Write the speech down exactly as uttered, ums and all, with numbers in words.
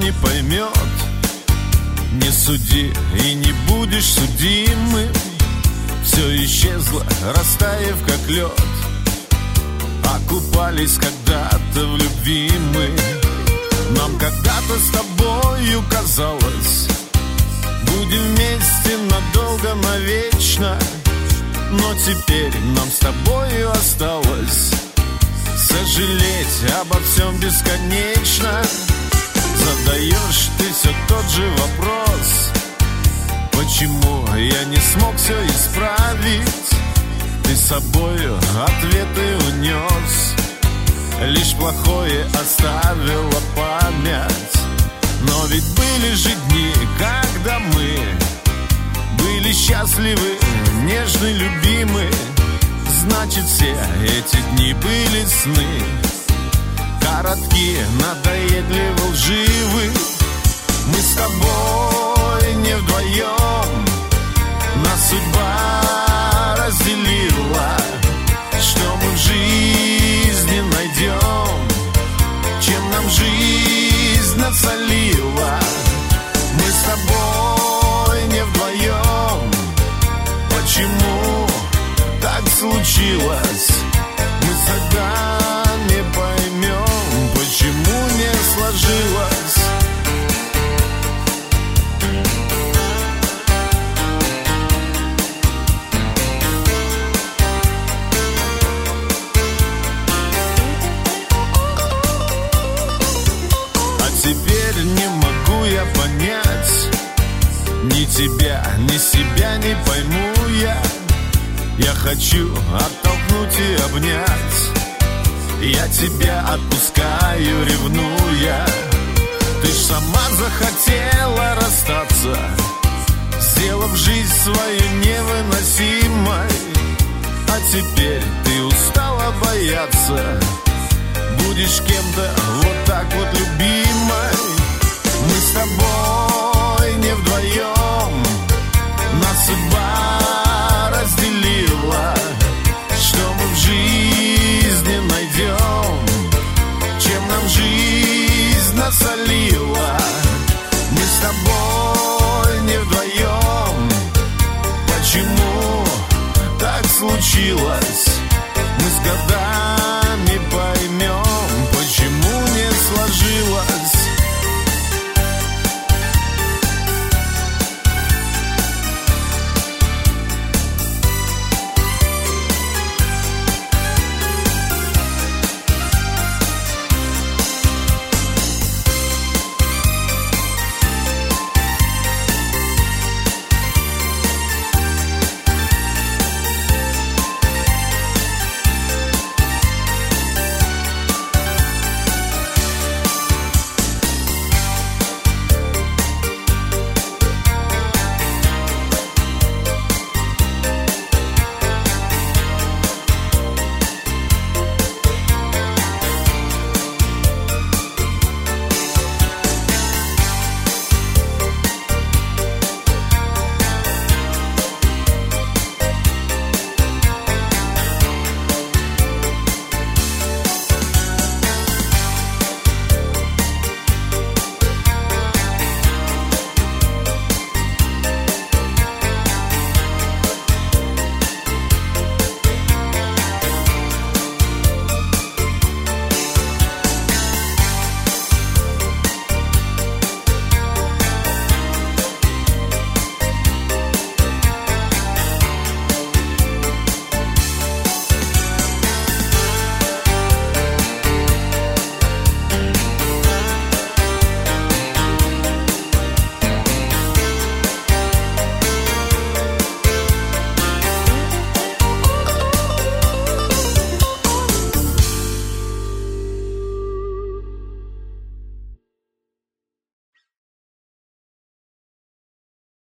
не поймет. Не суди и не будешь судимым. Все исчезло, растаяв как лед. Окупались когда-то в любви мы. Нам когда-то с тобою казалось, будем вместе надолго, навечно. Но теперь нам с тобою осталось сожалеть обо всем бесконечно. Задаешь ты все тот же вопрос: почему я не смог все исправить? Ты с собою ответы унес, лишь плохое оставила память. Но ведь были же дни, когда мы были счастливы, нежны, любимы. Значит, все эти дни были сны, короткие, надоедливо лживы. Мы с тобой не вдвоем, нас судьба разделила. Что мы в жизни найдем, чем нам жизнь насолила? Мы с тобой не вдвоем, почему так случилось? Мы тогда не поймем, почему не сложилось. Теперь не могу я понять, ни тебя, ни себя не пойму я. Я хочу оттолкнуть и обнять, я тебя отпускаю, ревнуя. Ты ж сама захотела расстаться, сделав жизнь свою невыносимой. А теперь ты устала бояться, будешь кем-то вот так вот любимой. Мы с тобой